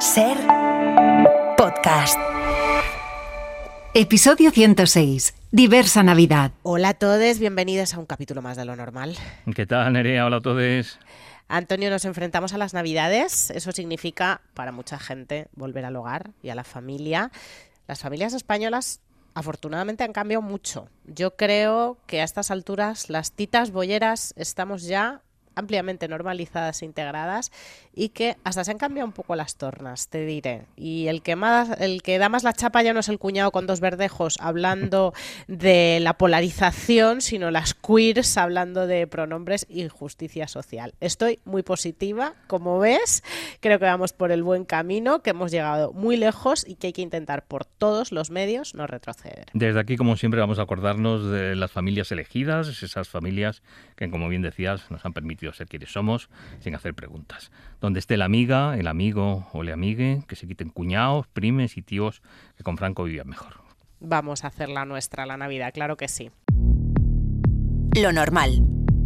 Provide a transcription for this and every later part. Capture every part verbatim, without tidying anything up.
Ser podcast. Episodio ciento seis. Diversa Navidad. Hola a todos, bienvenidos a un capítulo más de Lo Normal. ¿Qué tal, Nerea? Hola a todos. Antonio, nos enfrentamos a las Navidades. Eso significa, para mucha gente, volver al hogar y a la familia. Las familias españolas, afortunadamente, han cambiado mucho. Yo creo que a estas alturas las titas bolleras estamos ya ampliamente normalizadas e integradas y que hasta se han cambiado un poco las tornas, te diré. Y el que más, el que da más la chapa ya no es el cuñado con dos verdejos hablando de la polarización, sino las queers hablando de pronombres y justicia social. Estoy muy positiva, como ves, creo que vamos por el buen camino, que hemos llegado muy lejos y que hay que intentar por todos los medios no retroceder. Desde aquí, como siempre, vamos a acordarnos de las familias elegidas, esas familias que, como bien decías, nos han permitido ser quienes somos, sin hacer preguntas. Donde esté la amiga, el amigo o le amigue, que se quiten cuñados, primes y tíos que con Franco vivían mejor. Vamos a hacer la nuestra, la Navidad, claro que sí. Lo Normal.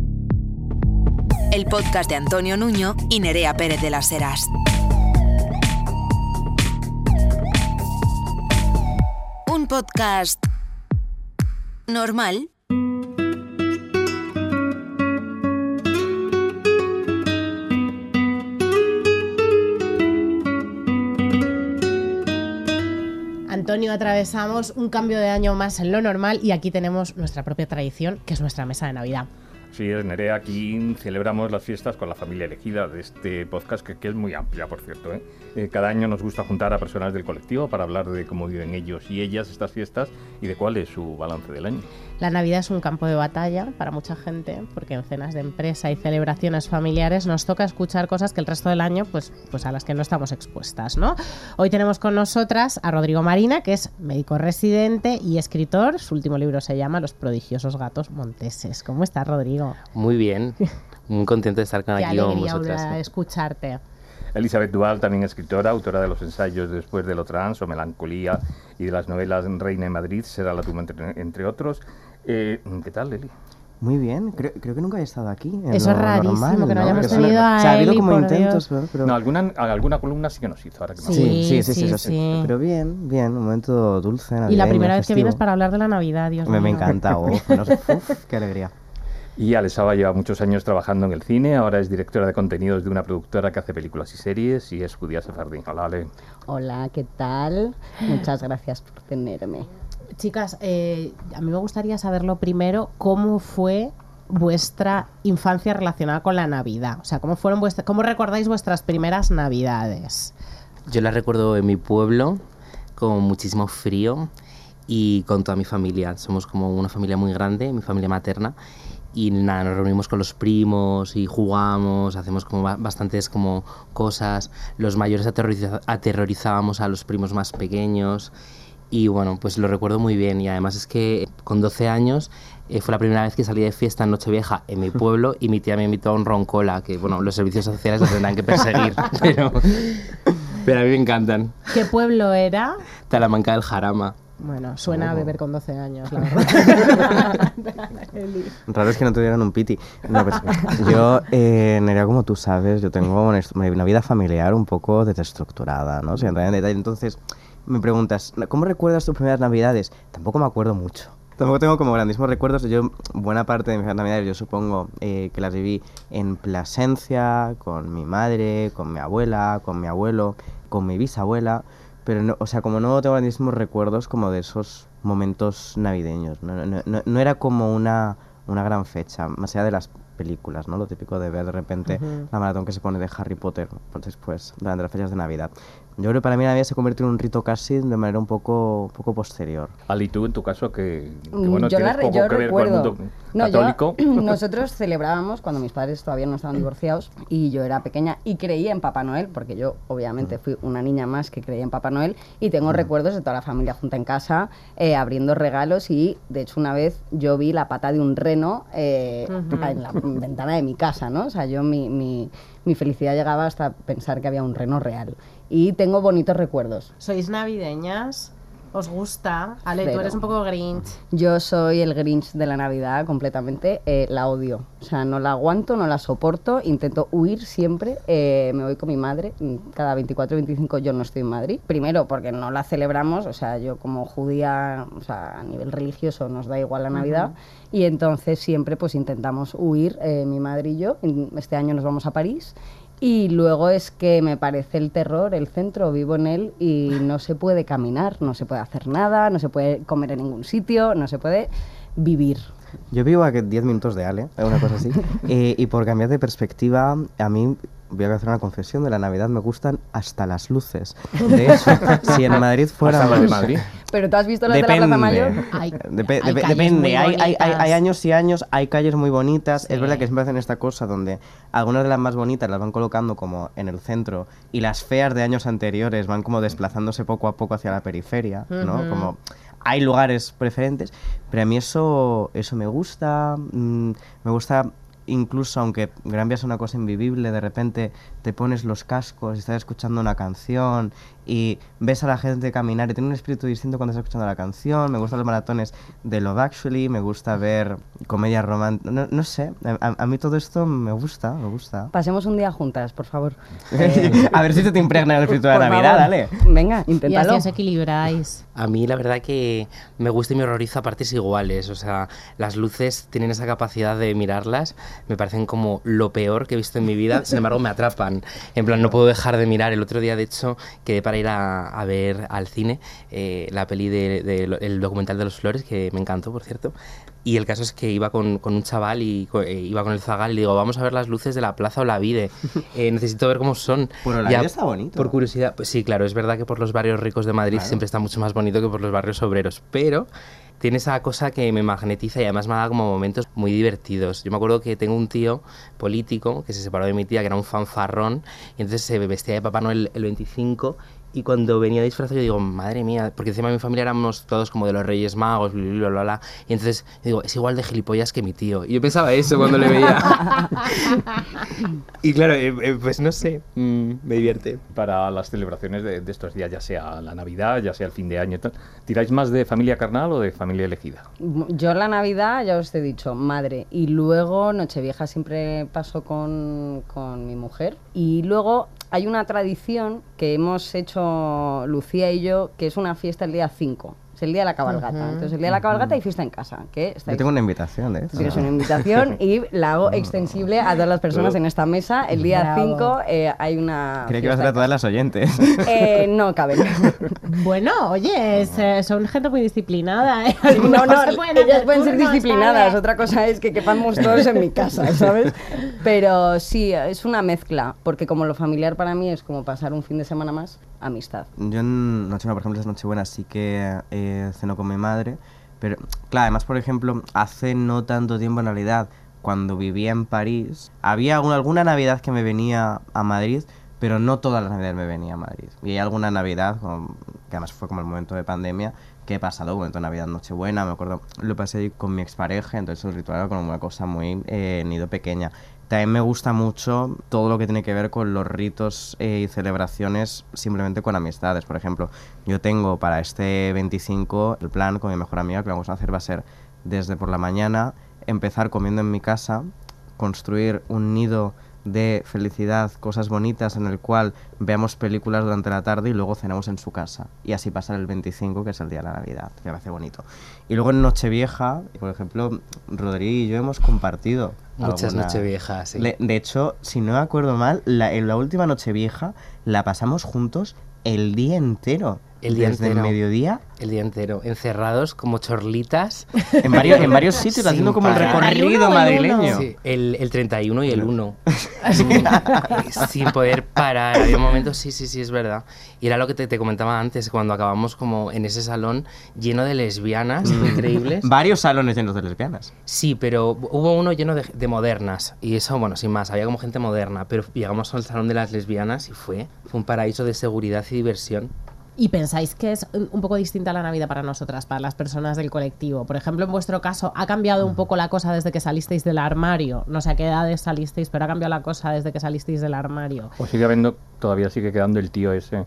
El podcast de Antonio Nuño y Nerea Pérez de las Heras. Un podcast normal. Antonio, atravesamos un cambio de año más en Lo Normal y aquí tenemos nuestra propia tradición, que es nuestra mesa de Navidad. Sí, Nerea, aquí celebramos las fiestas con la familia elegida de este podcast, que, que es muy amplia, por cierto, ¿eh? Eh, cada año nos gusta juntar a personas del colectivo para hablar de cómo viven ellos y ellas estas fiestas y de cuál es su balance del año. La Navidad es un campo de batalla para mucha gente, porque en cenas de empresa y celebraciones familiares nos toca escuchar cosas que el resto del año, pues, pues a las que no estamos expuestas, ¿no? Hoy tenemos con nosotras a Rodrigo Marina, que es médico residente y escritor. Su último libro se llama Los prodigiosos gatos monteses. ¿Cómo estás, Rodrigo? Muy bien, muy contento de estar con Qué aquí con alegría vosotras. escucharte. Elizabeth Dual, también escritora, autora de los ensayos Después de lo trans o Melancolía y de las novelas Reina en Madrid, Será la tumba, entre, entre otros. Eh, ¿Qué tal, Eli? Muy bien, creo, creo que nunca he estado aquí. En Eso lo es rarísimo, normal, que no hayamos Eso tenido a O sea, ha habido Eli, como por intentos, Dios. pero... pero... No, alguna, alguna columna sí que nos hizo, ahora que me Sí, acuerdo. Sí, sí, sí, sí, sí, sí. sí. Pero bien, bien, un momento dulce, navideño, Y la primera vez que festivo. vienes para hablar de la Navidad, Dios Me, mío. me encanta, uf, no sé, uf, qué alegría. Y Alessaba lleva muchos años trabajando en el cine, ahora es directora de contenidos de una productora que hace películas y series y es judía sefardí. Hola, Ale. Hola, ¿qué tal? Muchas gracias por tenerme. Chicas, eh, a mí me gustaría saber lo primero, ¿cómo fue vuestra infancia relacionada con la Navidad? O sea, ¿cómo fueron vuestra, cómo recordáis vuestras primeras Navidades? Yo la recuerdo en mi pueblo, con muchísimo frío y con toda mi familia. Somos como una familia muy grande, mi familia materna. Y nada, nos reunimos con los primos y jugamos, hacemos como ba- bastantes como cosas. Los mayores aterroriza- aterrorizábamos a los primos más pequeños. Y bueno, pues lo recuerdo muy bien. Y además es que con doce años eh, fue la primera vez que salí de fiesta en Nochevieja en mi pueblo y mi tía me invitó a un roncola, que bueno, los servicios sociales los tendrán que perseguir, pero, pero a mí me encantan. ¿Qué pueblo era? Talamanca del Jarama. Bueno, suena a beber con doce años, la verdad. Raro es que no tuvieran un piti. No, pues, yo, eh, Nerea, como tú sabes, yo tengo una, hist- una vida familiar un poco desestructurada, ¿no? O sea, en realidad, entonces, me preguntas, ¿cómo recuerdas tus primeras Navidades? Tampoco me acuerdo mucho. Tampoco tengo como grandísimos recuerdos. Yo, buena parte de mis Navidades, yo supongo eh, que las viví en Plasencia, con mi madre, con mi abuela, con mi abuelo, con mi bisabuela. Pero, no, o sea, como no tengo grandísimos recuerdos como de esos momentos navideños. No, no, no, no era como una, una gran fecha, más allá de las películas, ¿no? Lo típico de ver de repente Ujú. la maratón que se pone de Harry Potter pues después, durante las fechas de Navidad. Yo creo que para mí la Navidad se convirtió en un rito casi de manera un poco, un poco posterior. Ali, tú en tu caso, que, que Mm, bueno, yo tienes la re- poco yo que ver con el recuerdo. mundo No, yo- católico. nosotros celebrábamos cuando mis padres todavía no estaban divorciados y yo era pequeña y creía en Papá Noel, porque yo obviamente fui una niña más que creía en Papá Noel y tengo recuerdos de toda la familia junta en casa eh, abriendo regalos y de hecho una vez yo vi la pata de un reno eh, Ujú. en la ventana de mi casa, ¿no? O sea, yo mi, mi, mi felicidad llegaba hasta pensar que había un reno real y tengo bonitos recuerdos. ¿Sois navideñas? ¿Os gusta? Ale, tú Cero. eres un poco Grinch. Yo soy el Grinch de la Navidad completamente, eh, la odio, o sea, no la aguanto, no la soporto, intento huir siempre, eh, me voy con mi madre, cada veinticuatro veinticinco yo no estoy en Madrid, primero porque no la celebramos, o sea, yo como judía, o sea, a nivel religioso nos da igual la Navidad, uh-huh. y entonces siempre pues intentamos huir, eh, mi madre y yo, este año nos vamos a París. Y luego es que me parece el terror, el centro, vivo en él y no se puede caminar, no se puede hacer nada, no se puede comer en ningún sitio, no se puede vivir. Yo vivo a diez minutos de Ale, una cosa así, eh, y por cambiar de perspectiva, a mí, voy a hacer una confesión, de la Navidad me gustan hasta las luces. De hecho, si en Madrid fuera... ¿Hasta las de Madrid? ¿Pero tú has visto las de la Plaza Mayor? Hay, Dep- hay dep- calles depende, muy hay, hay, hay, hay bonitas. años y años, hay calles muy bonitas. Sí. Es verdad que siempre hacen esta cosa donde algunas de las más bonitas las van colocando como en el centro y las feas de años anteriores van como desplazándose poco a poco hacia la periferia, ¿no? Ujú. Como hay lugares preferentes, pero a mí eso, eso me gusta, mm, me gusta... Incluso aunque Gran Vía es una cosa invivible, de repente te pones los cascos y estás escuchando una canción y ves a la gente caminar y tiene un espíritu distinto cuando estás escuchando la canción. Me gustan los maratones de Love Actually, me gusta ver comedias románticas, no, no sé, a, a mí todo esto me gusta, me gusta. Pasemos un día juntas, por favor. A ver si se te impregna el espíritu de la Por Navidad, favor. dale. Venga, Y así inténtalo. os equilibráis. A mí la verdad que me gusta y me horroriza a partes iguales, o sea, las luces tienen esa capacidad de mirarlas, me parecen como lo peor que he visto en mi vida, sin embargo me atrapan, en plan no puedo dejar de mirar. El otro día de hecho quedé para ir a, a ver al cine eh, la peli del de, de, el documental de los Flores, que me encantó por cierto, y el caso es que iba con, con un chaval y co- eh, iba con el zagal y le digo, vamos a ver las luces de la Plaza Olavide, eh, necesito ver cómo son. Pero Olavide está bonito. Por curiosidad, pues sí, claro, es verdad que por los barrios ricos de Madrid Claro. siempre está mucho más bonito que por los barrios obreros, pero tiene esa cosa que me magnetiza y además me ha dado como momentos muy divertidos. Yo me acuerdo que tengo un tío político que se separó de mi tía, que era un fanfarrón, y entonces se vestía de Papá Noel el veinticinco, y cuando venía disfrazado yo digo, madre mía, porque encima de mi familia éramos todos como de los Reyes Magos, bla, bla, bla, bla, y entonces digo, es igual de gilipollas que mi tío. Y yo pensaba eso cuando le veía. Y claro, eh, eh, pues no sé, mm, me divierte. Para las celebraciones de, de estos días, ya sea la Navidad, ya sea el fin de año, y tal, ¿tiráis más de familia carnal o de familia elegida? Yo la Navidad, ya os he dicho, madre. Y luego Nochevieja siempre paso con, con mi mujer. Y luego hay una tradición que hemos hecho Lucía y yo, que es una fiesta el día cinco. Es el día de la cabalgata. Ujú. Entonces, el día de la cabalgata hay fiesta en casa. Que Yo estáis... tengo una invitación de eso. Tienes una invitación y la hago extensible a todas las personas en esta mesa. El día Bravo. cinco eh, hay una. Creía que iba a ser a fiesta todas las oyentes. en casa. Eh, no caben. Bueno, oye, es, eh, son gente muy disciplinada, ¿eh? No, no, Se pueden ellas hacer pueden ser turnos, disciplinadas. ¿sabes? Otra cosa es que quepamos todos en mi casa, ¿sabes? Pero sí, es una mezcla, porque como lo familiar para mí es como pasar un fin de semana más, amistad. Yo en Nochebuena, por ejemplo, es Nochebuena, sí que eh, ceno con mi madre. Pero, claro, además, por ejemplo, hace no tanto tiempo en realidad, cuando vivía en París, había alguna, alguna Navidad que me venía a Madrid, pero no todas las Navidades me venía a Madrid. Y hay alguna Navidad, como- que además fue como el momento de pandemia, que he pasado, un momento de Navidad, Nochebuena, me acuerdo, lo pasé ahí con mi expareja, entonces el ritual era como una cosa muy eh, nido pequeña. También me gusta mucho todo lo que tiene que ver con los ritos eh, y celebraciones simplemente con amistades. Por ejemplo, yo tengo para este veinticinco el plan con mi mejor amiga, que lo vamos a hacer va a ser desde por la mañana empezar comiendo en mi casa, construir un nido de felicidad, cosas bonitas en el cual veamos películas durante la tarde y luego cenamos en su casa. Y así pasar el veinticinco, que es el día de la Navidad, que me parece bonito. Y luego en Nochevieja, por ejemplo, Rodri y yo hemos compartido Muchas alguna- Nocheviejas, sí. Le- de hecho, si no me acuerdo mal, la, en la última Nochevieja la pasamos juntos el día entero. El día Desde entero. el mediodía El día entero, encerrados como chorlitas. en varios, en varios sitios, Sin haciendo como el parar. recorrido ¿El uno o el madrileño. uno? Sí, el, el treinta y uno y el uno. Sin poder parar. Había momentos, sí, sí, sí, es verdad. Y era lo que te, te comentaba antes, cuando acabamos como en ese salón lleno de lesbianas increíbles. Varios salones llenos de lesbianas. Sí, pero hubo uno lleno de, de modernas. Y eso, bueno, sin más, había como gente moderna. Pero llegamos al salón de las lesbianas y fue, fue un paraíso de seguridad y diversión. ¿Y pensáis que es un un poco distinta la Navidad para nosotras, para las personas del colectivo? Por ejemplo, en vuestro caso, ¿ha cambiado un poco la cosa desde que salisteis del armario? No sé a qué edades salisteis, pero ¿ha cambiado la cosa desde que salisteis del armario? ¿O sigue habiendo, todavía sigue quedando el tío ese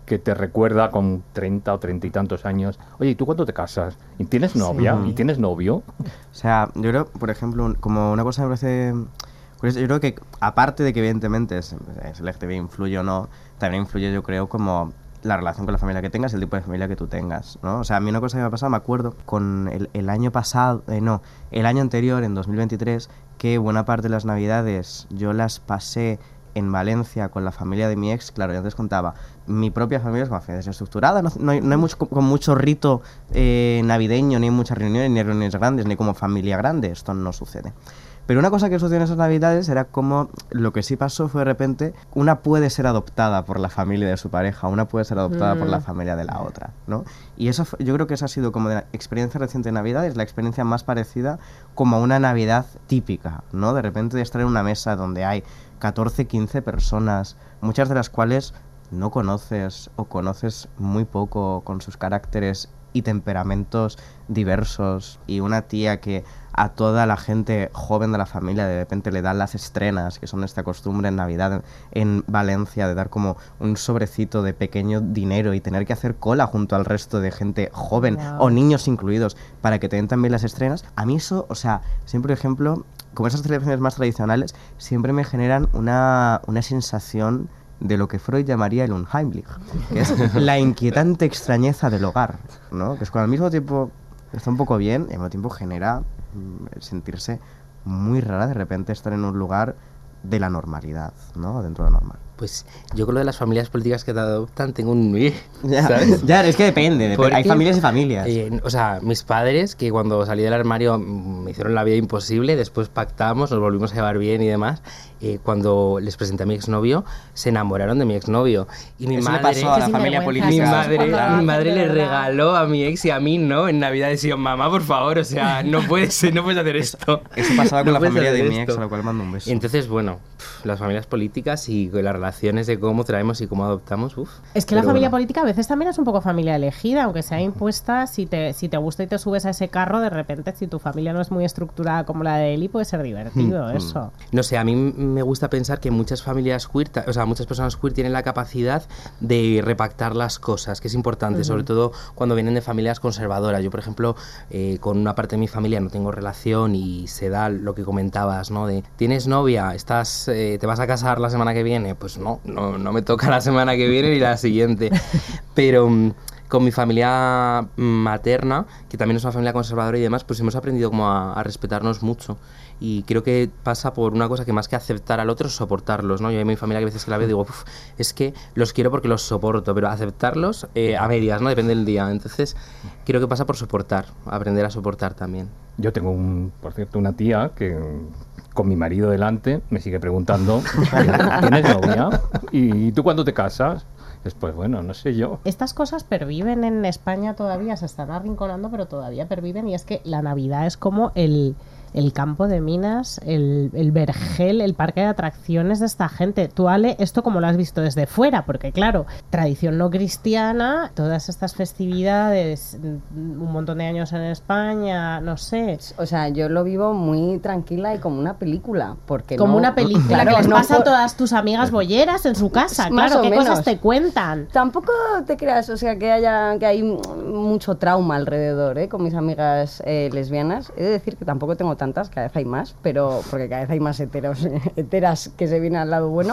que te recuerda con treinta o treinta y tantos años, oye, ¿y tú cuándo te casas? ¿Y tienes novia? Sí. ¿Y tienes novio? O sea, yo creo, por ejemplo, un- como una cosa me parece curiosa, yo creo que aparte de que evidentemente es, es L G T B influye o no, también influye, yo creo, como la relación con la familia que tengas, el tipo de familia que tú tengas, ¿no? O sea, a mí una cosa que me ha pasado, me acuerdo, con el, el año pasado, eh, no, el año anterior, en dos mil veintitrés, que buena parte de las navidades yo las pasé en Valencia con la familia de mi ex. Claro, yo antes contaba, mi propia familia es una familia desestructurada, no, no hay, no hay mucho, con mucho rito eh, navideño, ni hay muchas reuniones, ni reuniones grandes, ni como familia grande, esto no sucede. Pero una cosa que sucedió en esas navidades era como lo que sí pasó fue de repente, una puede ser adoptada por la familia de su pareja, una puede ser adoptada mm. por la familia de la otra, ¿no? Y eso fue, yo creo que esa ha sido como de la experiencia reciente de Navidades, la experiencia más parecida como a una Navidad típica, ¿no? De repente de estar en una mesa donde hay catorce, quince personas, muchas de las cuales no conoces o conoces muy poco, con sus caracteres y temperamentos diversos, y una tía que a toda la gente joven de la familia de repente le dan las estrenas, que son esta costumbre en Navidad en Valencia de dar como un sobrecito de pequeño dinero y tener que hacer cola junto al resto de gente joven, wow, o niños incluidos, para que te den también las estrenas. A mí eso, o sea, siempre, por ejemplo, como esas celebraciones más tradicionales, siempre me generan una, una sensación de lo que Freud llamaría el Unheimlich, que es la inquietante extrañeza del hogar, ¿no? Que es cuando al mismo tiempo está un poco bien y al mismo tiempo genera mm, sentirse muy rara de repente estar en un lugar de la normalidad, ¿no? Dentro de lo normal. Pues yo con lo de las familias políticas que te adoptan tengo un... Ya, ¿sabes? ya, es que depende, depende. Porque, hay familias y familias. Eh, o sea, mis padres, que cuando salí del armario me hicieron la vida imposible, después pactamos, nos volvimos a llevar bien y demás, eh, cuando les presenté a mi exnovio, se enamoraron de mi exnovio. Y mi Eso madre... le pasó a la familia política. Mi madre, Claro. mi madre le regaló a mi ex y a mí, ¿no? En Navidad decía, mamá, por favor, o sea, no puedes, no puedes hacer esto. Eso pasaba con No la puedes familia de hacer mi ex, esto. a la cual mando un beso. Y entonces, bueno, pff, las familias políticas y las relaciones de cómo traemos y cómo adoptamos, uff. Es que la familia política a veces también es un poco familia elegida, aunque sea impuesta. Si te, si te gusta y te subes a ese carro, de repente, si tu familia no es muy estructurada como la de Eli, puede ser divertido eso. No sé, a mí me gusta pensar que muchas familias queer, o sea, muchas personas queer tienen la capacidad de repactar las cosas, que es importante, uh-huh, sobre todo cuando vienen de familias conservadoras. Yo, por ejemplo, eh, con una parte de mi familia no tengo relación y se da lo que comentabas, ¿no? De, ¿tienes novia? ¿Estás, eh, ¿te vas a casar la semana que viene? Pues no, no, no me toca la semana que viene ni la siguiente. Pero um, con mi familia materna, que también es una familia conservadora y demás, pues hemos aprendido como a, a respetarnos mucho. Y creo que pasa por una cosa que más que aceptar al otro es soportarlos, ¿no? Yo hay mi familia que a veces que la veo digo, Uf, es que los quiero porque los soporto, pero aceptarlos eh, a medias, ¿no? Depende del día. Entonces creo que pasa por soportar, aprender a soportar también. Yo tengo, un, por cierto, una tía que con mi marido delante me sigue preguntando, ¿tienes novia? ¿Y tú cuándo te casas? Después, bueno, no sé yo. Estas cosas perviven en España todavía, se están arrinconando, pero todavía perviven, y es que la Navidad es como el... el campo de minas, el, el vergel, el parque de atracciones de esta gente. Tú, Ale, ¿esto cómo lo has visto desde fuera? Porque claro, tradición no cristiana, todas estas festividades, un montón de años en España, no sé. O sea, yo lo vivo muy tranquila y como una película. Porque como no, una película, claro, que les no pasa por... a todas tus amigas bolleras en su casa. Más Claro, o ¿qué menos. cosas te cuentan? Tampoco te creas, o sea, que haya que hay mucho trauma alrededor, ¿eh? Con mis amigas eh, lesbianas. He de decir que tampoco tengo tantas, cada vez hay más, pero porque cada vez hay más heteros, heteras que se vienen al lado bueno.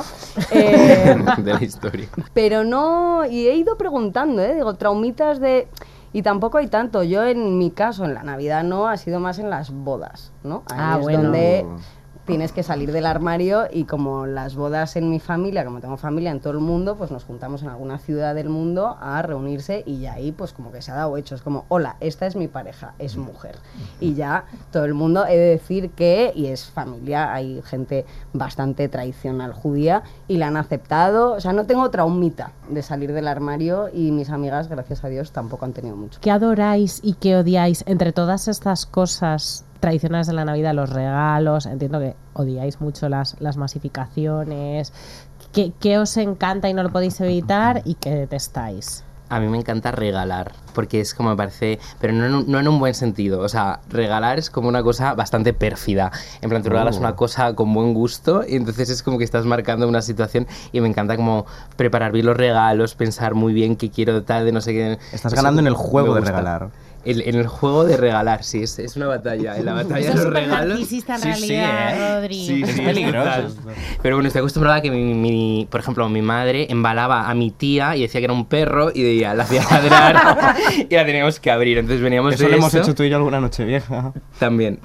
Eh, de la historia. Pero no, y he ido preguntando, ¿eh? Digo, traumitas de... Y tampoco hay tanto. Yo en mi caso, en la Navidad no, ha sido más en las bodas, ¿no? Ahí ah, es bueno. donde tienes que salir del armario, y como las bodas en mi familia, como tengo familia en todo el mundo, pues nos juntamos en alguna ciudad del mundo a reunirse, y ya ahí pues como que se ha dado hecho, es como, hola, esta es mi pareja, es mujer, y ya todo el mundo, he de decir que, y es familia, hay gente bastante tradicional judía y la han aceptado, o sea, no tengo traumita de salir del armario, y mis amigas, gracias a Dios, tampoco han tenido mucho. ¿Qué adoráis y qué odiáis entre todas estas cosas tradicionales de la Navidad? Los regalos, entiendo que odiáis mucho las, las masificaciones. ¿Qué, ¿Qué os encanta y no lo podéis evitar y qué detestáis? A mí me encanta regalar, porque es como me parece, pero no en, un, no en un buen sentido, o sea, regalar es como una cosa bastante pérfida, en plan, tú regalas Oh. una cosa con buen gusto y entonces es como que estás marcando una situación y me encanta como preparar bien los regalos, pensar muy bien qué quiero tal, de no sé qué. Estás Eso ganando en el me juego de gusta. regalar. El- en el juego de regalar, sí, es, es una batalla, en la batalla de los regalos. narcisista en Sí, sí, realidad, ¿eh? Rodri. Sí, Es sí, peligroso total. esto. Pero bueno, estoy acostumbrada a que, mi, mi- por ejemplo, mi madre embalaba a mi tía y decía que era un perro y de- la hacía ladrar y la teníamos que abrir. Entonces veníamos Eso de lo hemos eso hecho tú y yo alguna noche vieja. también.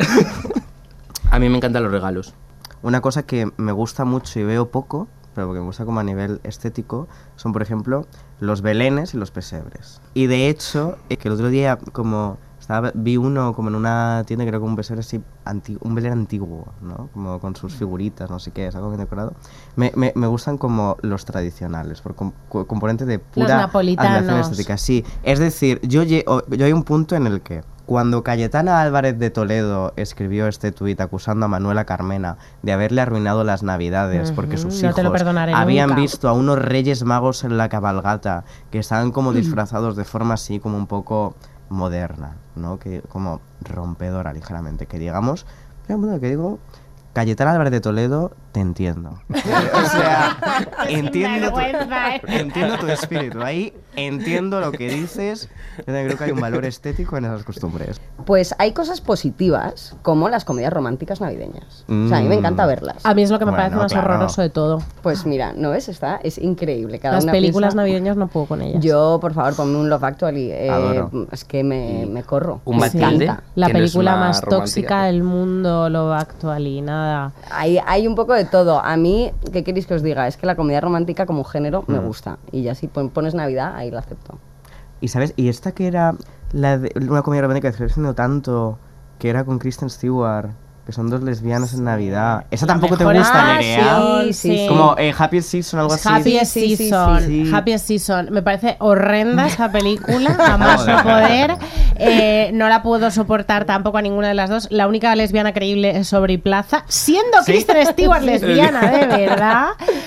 A mí me encantan los regalos. Una cosa que me gusta mucho y veo poco, pero porque me gusta como a nivel estético, son por ejemplo los belenes y los pesebres. Y de hecho, eh, que el otro día como estaba, vi uno como en una tienda que era como un pesebre así, anti- un belén antiguo, ¿no? Como con sus figuritas, no sé qué, es algo bien decorado. Me, me, me gustan como los tradicionales, por com- co- componente de pura napolitanos. admiración estética. Sí, es decir, yo, lle- o- yo hay un punto en el que cuando Cayetana Álvarez de Toledo escribió este tuit acusando a Manuela Carmena de haberle arruinado las navidades porque Ujú, sus no te lo hijos perdonaré habían nunca. visto a unos reyes magos en la cabalgata que estaban como disfrazados de forma así como un poco moderna, ¿no? Que como rompedora ligeramente, que digamos, pero bueno, que digo, Cayetana Álvarez de Toledo, te entiendo. O sea, entiendo tu, sinvergüenza, ¿eh? entiendo tu espíritu. Ahí entiendo lo que dices. Yo también creo que hay un valor estético en esas costumbres. Pues hay cosas positivas, como las comedias románticas navideñas. O sea, a mí me Mm. encanta verlas. A mí es lo que me Bueno, parece más claro. horroroso de todo. Pues mira, ¿no ves? Está, es increíble. Cada Las una películas piensa- navideñas no puedo con ellas. Yo, por favor, ponme un Love Actually. eh, Adoro. es que me, me corro. Un me Matilde. encanta. La que no es película una más romántica. tóxica del mundo, lo actual y nada. Hay, hay un poco de todo. A mí, ¿qué queréis que os diga? Es que la comedia romántica como género me gusta. Y ya si pon- pones Navidad, ahí la acepto. Y sabes, y esta que era la de, una comedia romántica que estoy diciendo tanto, que era con Kristen Stewart, que son dos lesbianas en Navidad. ¿Esa La tampoco te mejor gusta, expresión, Nerea? Sí, sí, sí. Como eh, Happy Season o algo así. Happy Sí, sí, sí, Season, sí. Happy Season. Me parece horrenda esa película, jamás no poder. Eh, no la puedo soportar tampoco a ninguna de las dos. La única lesbiana creíble es Aubrey Plaza, siendo Sí. Kristen Stewart lesbiana, de verdad.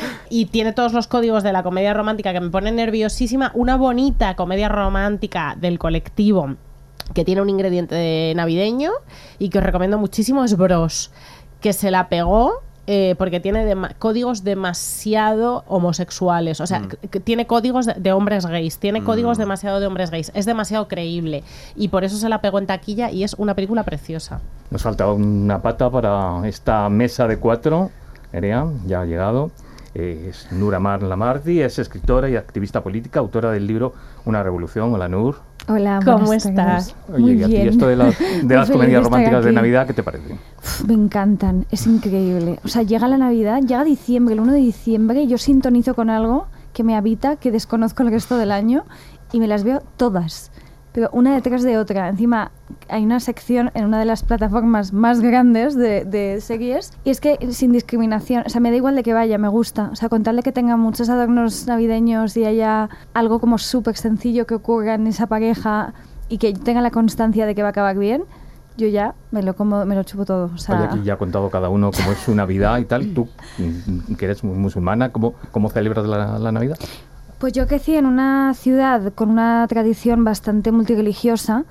Y tiene todos los códigos de la comedia romántica que me ponen nerviosísima. Una bonita comedia romántica del colectivo que tiene un ingrediente navideño y que os recomiendo muchísimo es Bros, que se la pegó eh, porque tiene dema- códigos demasiado homosexuales, o sea, Mm. que- que tiene códigos de, de hombres gays, tiene Mm. códigos demasiado de hombres gays, es demasiado creíble y por eso se la pegó en taquilla y es una película preciosa. Nos falta una pata para esta mesa de cuatro. Nerea, ya ha llegado. Eh, es Nur Amar Lamardi, es escritora y activista política, autora del libro Una revolución. Hola, Nur. Hola, ¿Cómo buenas tardes. estás? Oye, Muy y a ti bien. esto de, las- de Muy las feliz comedias estar románticas de aquí. Navidad, ¿qué te parece? Uf, me encantan, es increíble. O sea, llega la Navidad, llega diciembre, el uno de diciembre, y yo sintonizo con algo que me habita, que desconozco el resto del año, y me las veo todas, pero una detrás de otra. Encima, hay una sección en una de las plataformas más grandes de, de series, y es que sin discriminación, o sea, me da igual de que vaya, me gusta. O sea, con tal de que tenga muchos adornos navideños y haya algo como súper sencillo que ocurra en esa pareja y que tenga la constancia de que va a acabar bien, yo ya me lo como, me lo chupo todo. O sea, Oye, aquí ya ha contado cada uno cómo es su Navidad y tal. Tú, mm, que eres mu- musulmana, ¿cómo, cómo celebras la, la Navidad? pues yo crecí en una ciudad con una tradición bastante multirreligiosa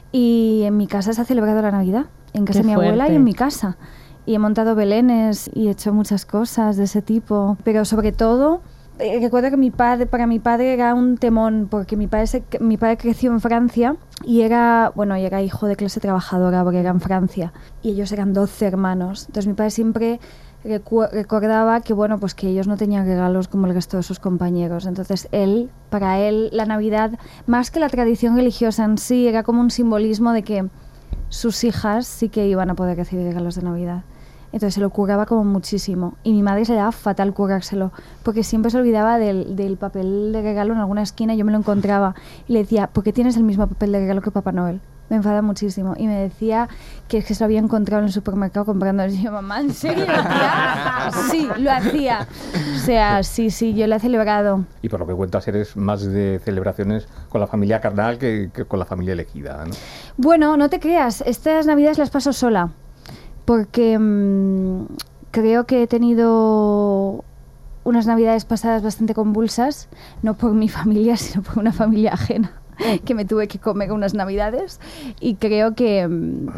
y en mi casa se ha celebrado la Navidad, en casa Qué de mi abuela y fuerte. en mi casa. Y he montado belenes y he hecho muchas cosas de ese tipo, pero sobre todo eh, recuerdo que mi padre, para mi padre era un temón, porque mi padre, se- mi padre creció en Francia y era, bueno, y era hijo de clase trabajadora porque era en Francia y ellos eran doce hermanos. Entonces mi padre siempre recu- recordaba que, bueno, pues que ellos no tenían regalos como el resto de sus compañeros. Entonces él, para él, la Navidad, más que la tradición religiosa en sí, era como un simbolismo de que sus hijas sí que iban a poder recibir regalos de Navidad. Entonces se lo curraba como muchísimo. Y mi madre se le daba fatal currárselo, porque siempre se olvidaba del, del papel de regalo en alguna esquina y yo me lo encontraba. Y le decía, ¿por qué tienes el mismo papel de regalo que Papá Noel? Me enfada muchísimo. Y me decía que es que se lo había encontrado en el supermercado comprando. Y yo, mamá, ¿en serio, tía? Sí, lo hacía. O sea, sí, sí, yo lo he celebrado. Y por lo que cuentas, eres más de celebraciones con la familia carnal que, que con la familia elegida, ¿no? Bueno, no te creas, estas navidades las paso sola, porque mmm, creo que he tenido unas navidades pasadas bastante convulsas, no por mi familia, sino por una familia ajena. que me tuve que comer unas navidades y creo que,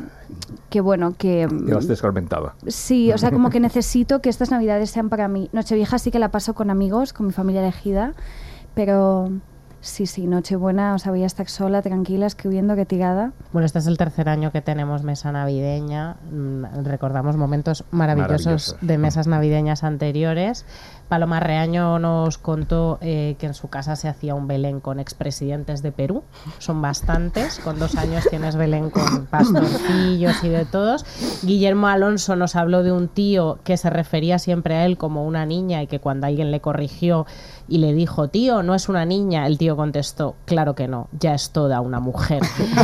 que bueno, que... Ibas descarmentada. Sí, o sea, como que necesito que estas navidades sean para mí. Nochevieja sí que la paso con amigos, con mi familia elegida, pero... Sí, sí, Nochebuena, o sea, voy a estar sola, tranquila, escribiendo, retirada. Bueno, este es el tercer año que tenemos mesa navideña. Mm, recordamos momentos maravillosos, Maravillosos. de mesas navideñas anteriores. Paloma Reaño nos contó eh, que en su casa se hacía un Belén con expresidentes de Perú. Son bastantes. Con dos años tienes Belén con pastorcillos y de todos. Guillermo Alonso nos habló de un tío que se refería siempre a él como una niña y que cuando alguien le corrigió y le dijo, tío, no es una niña, el tío contestó, claro que no, ya es toda una mujer.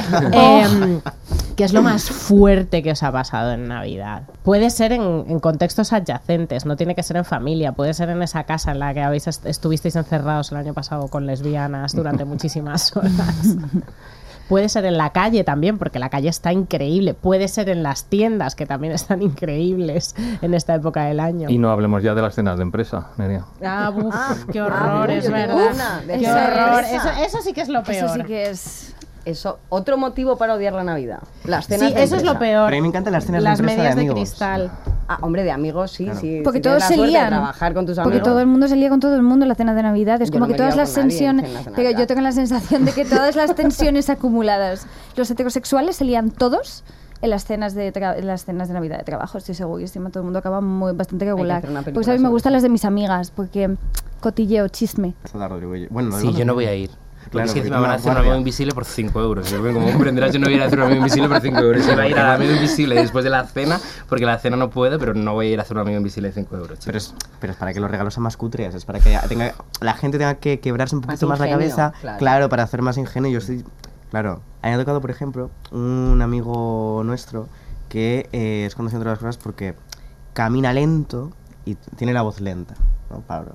eh, ¿Qué es lo más fuerte que os ha pasado en Navidad? Puede ser en, en contextos adyacentes, no tiene que ser en familia, puede ser en esa casa en la que habéis est- estuvisteis encerrados el año pasado con lesbianas durante muchísimas horas. Puede ser en la calle también, porque la calle está increíble. Puede ser en las tiendas, que también están increíbles en esta época del año. Y no hablemos ya de las cenas de empresa, Nerea. Ah, uf, Ah, qué ah, horror, yo es tengo verdad. una de Qué esas. horror. Eso, eso sí que es lo peor. Eso sí que es... Eso, otro motivo para odiar la Navidad. Las cenas Sí, de eso es lo empresa. peor. Pero a mí me encantan las cenas Las de empresa medias de de, amigos. cristal. Ah, hombre, de amigos, sí, sí. Porque si todos tienes la se suerte de lían. trabajar con tus Porque amigos. todo el mundo se lía con todo el mundo en la cena de Navidad. Es Yo como no que me todas lío las con nadie en tensiones... cenas de Pero Navidad. yo tengo la sensación de que todas las tensiones acumuladas, los heterosexuales se lían todos en las cenas de tra- en las cenas de Navidad de trabajo. Estoy segurísima, todo el mundo acaba muy, bastante regular. hacer una película Porque, ¿sabes? Me sobre gustan eso. las de mis amigas, porque cotilleo, chisme. Soda Rodrigo y- Bueno, lo Sí, digo yo no también. voy a ir. Porque Claro, es que porque encima me van a tú hacer un guardia. amigo invisible por cinco euros. Yo, como comprenderás, yo no voy a ir a hacer un amigo invisible por cinco euros. Yo voy a ir al amigo invisible después de la cena, porque la cena no puedo, pero no voy a ir a hacer un amigo invisible de cinco euros. Pero es, pero es para que los regalos sean más cutres, es para que tenga, la gente tenga que quebrarse un poquito más, la ingenio, cabeza, claro. claro. para hacer más ingenio. Yo estoy, claro, a mí me ha tocado, por ejemplo, un amigo nuestro que eh, es conocido entre las cosas porque camina lento y tiene la voz lenta, ¿no, Pablo?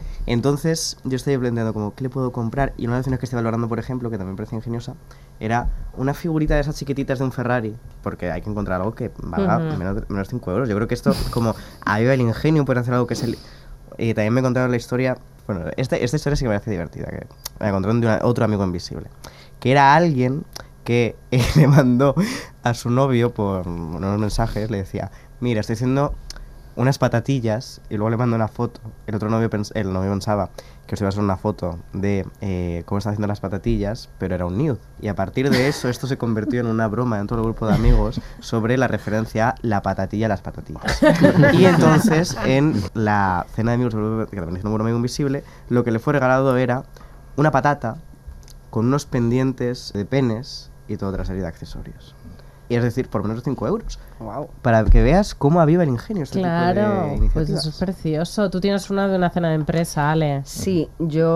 Entonces yo estoy planteando como, ¿qué le puedo comprar? Y una de las opciones que estoy valorando, por ejemplo, que también me parece ingeniosa, era una figurita de esas chiquititas de un Ferrari, porque hay que encontrar algo que valga Ujú. menos, menos cinco euros. Yo creo que esto, como aviva el ingenio, puede hacer algo que es el... Y también me contaron la historia, bueno, esta, esta historia sí que me parece divertida, que me contaron de una- otro amigo invisible, que era alguien que eh, le mandó a su novio por unos mensajes, le decía, mira, estoy haciendo unas patatillas, y luego le mando una foto. El otro novio, pens- el novio pensaba que os iba a hacer una foto de eh, cómo está haciendo las patatillas, pero era un nude. Y a partir de eso, esto se convirtió en una broma dentro del grupo de amigos sobre la referencia a la patatilla, las patatillas. Y entonces, en la cena de amigos, que también es un amigo invisible, lo que le fue regalado era una patata con unos pendientes de penes y toda otra serie de accesorios. Y es decir, por menos de cinco euros. Wow. Para que veas cómo aviva el ingenio este tipo de Claro, pues iniciativas. eso es precioso. Tú tienes una de una cena de empresa, Ale. Sí,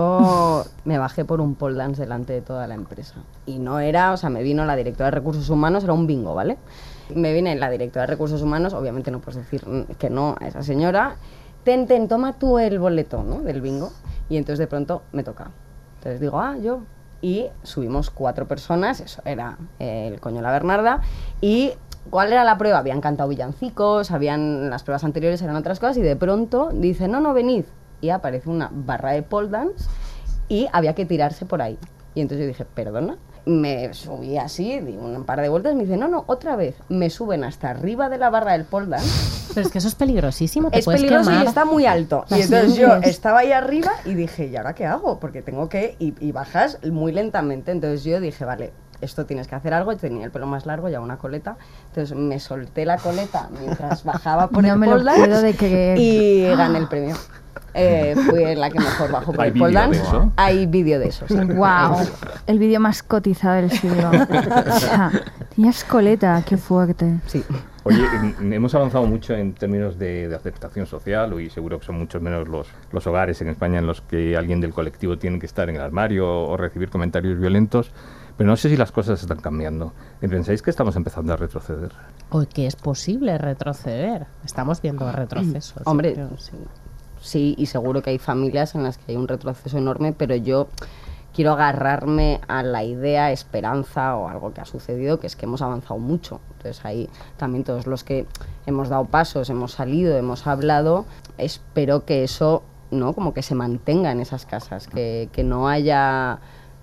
yo me bajé por un pole dance delante de toda la empresa. Y no era, o sea, me vino la directora de Recursos Humanos, era un bingo, ¿vale? Me viene la directora de Recursos Humanos, obviamente no puedes decir mm, que no a esa señora. Ten, ten, toma tú el boleto, ¿no? Del bingo. Y entonces de pronto me toca. Entonces digo, ah, yo. Y subimos cuatro personas, eso era eh, el coño la Bernarda. Y ¿cuál era la prueba? Habían cantado villancicos, habían las pruebas anteriores eran otras cosas. Y de pronto dice, no, no, venid. Y aparece una barra de pole dance y había que tirarse por ahí. Y entonces yo dije, perdona. Me subí así, di un par de vueltas, me dice, no, no, otra vez. Me suben hasta arriba de la barra del pole dance. Pero es que eso es peligrosísimo, te Es puedes peligroso quemar. y está muy alto. Y Las entonces yo nubes. estaba ahí arriba y dije, ¿y ahora qué hago? Porque tengo que... Y, y bajas muy lentamente. Entonces yo dije, vale, esto tienes que hacer algo. Yo tenía el pelo más largo, ya una coleta. Entonces me solté la coleta mientras bajaba por No el me lo pole dance puedo de creer. y gané el premio. Eh, fui la que mejor bajó por ¿Hay el pole vídeo de dance. eso? Hay vídeo de eso, sí. Wow, el vídeo más cotizado del siglo. O sea, tenías coleta, qué fuerte. Sí. Oye, en- hemos avanzado mucho en términos de, de aceptación social y seguro que son muchos menos los, los hogares en España en los que alguien del colectivo tiene que estar en el armario o recibir comentarios violentos, pero no sé si las cosas están cambiando. ¿Pensáis que estamos empezando a retroceder? O que es posible retroceder. Estamos viendo retrocesos. yo Hombre, creo, sí. Sí, y seguro que hay familias en las que hay un retroceso enorme, pero yo quiero agarrarme a la idea, esperanza o algo que ha sucedido, que es que hemos avanzado mucho. Entonces ahí también todos los que hemos dado pasos, hemos salido, hemos hablado, espero que eso, ¿no? Como que se mantenga en esas casas, que, que no haya